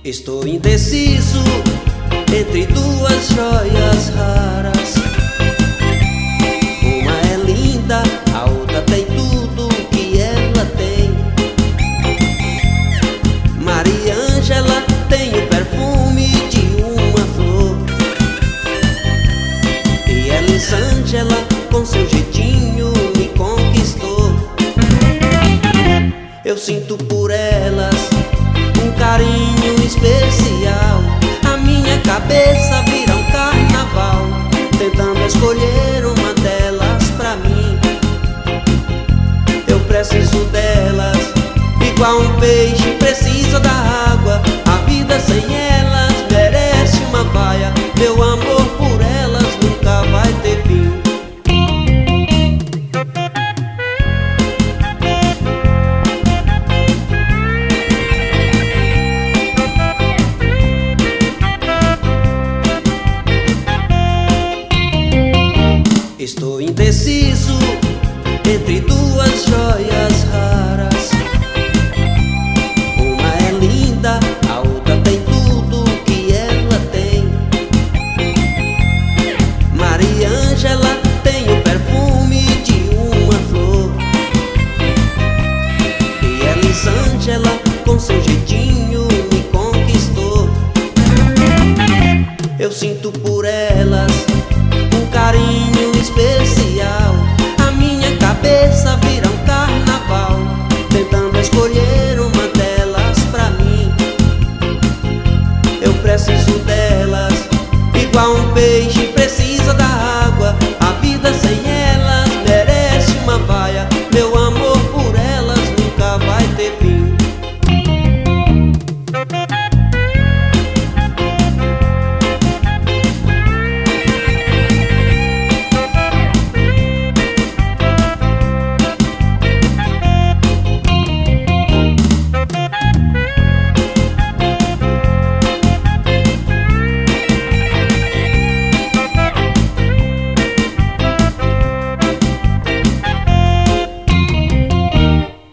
Estou indeciso entre duas joias raras. Uma é linda, a outra tem tudo que ela tem. Maria Ângela tem o perfume de uma flor, e Elisângela com seu jeitinho me conquistou. Eu sinto por elas um carinho especial. A minha cabeça vira um carnaval, tentando escolher uma delas pra mim. Eu preciso delas, igual um peixe precisa da água. A vida sem elas merece uma vaia. Meu amor por elas nunca vai ter fim. Estou indeciso entre duas joias raras. Uma é linda, a outra tem tudo que ela tem. Maria Ângela tem o perfume de uma flor, e Elisângela com seu jeitinho me conquistou. Eu sinto por elas um carinho especial. A minha cabeça vira um carnaval, tentando escolher uma delas pra mim. Eu preciso delas, igual um peixe